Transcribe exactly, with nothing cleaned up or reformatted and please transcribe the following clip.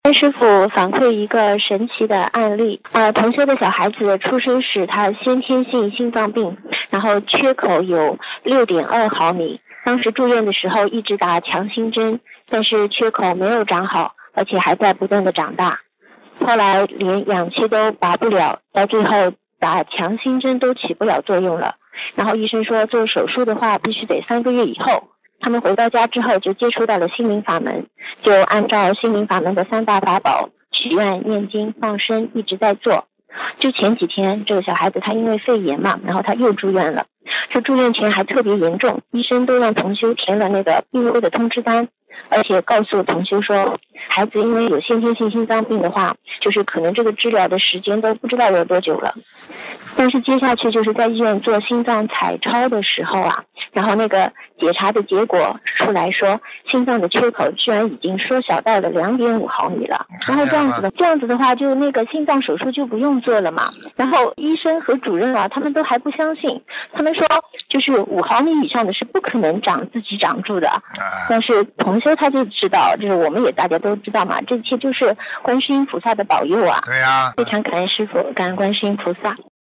跟师傅反馈一个神奇的案例，呃，同修的小孩子出生时他先天性心脏病，然后缺口有 六点二毫米，当时住院的时候一直打强心针，但是缺口没有长好，而且还在不断的长大。后来连氧气都拔不了，到最后打强心针都起不了作用了。然后医生说做手术的话必须得三个月以后。他们回到家之后就接触到了心灵法门，就按照心灵法门的三大法宝许愿、念经、放生一直在做。就前几天这个小孩子他因为肺炎嘛，然后他又住院了，这住院前还特别严重，医生都让同修填了那个病危的通知单，而且告诉同修说孩子因为有先天性心脏病的话，就是可能这个治疗的时间都不知道有多久了。但是接下去就是在医院做心脏彩超的时候啊，然后那个检查的结果出来说心脏的缺口居然已经缩小到了 两点五毫米了。然后这样子的这样子的话就那个心脏手术就不用做了嘛。然后医生和主任啊他们都还不相信，他们说就是五毫米以上的是不可能长自己长住的。但是同修他就知道，就是我们也大家都知道嘛，这一切就是观世音菩萨的保佑啊。 对呀、 非常感恩师父，感恩观世音菩萨。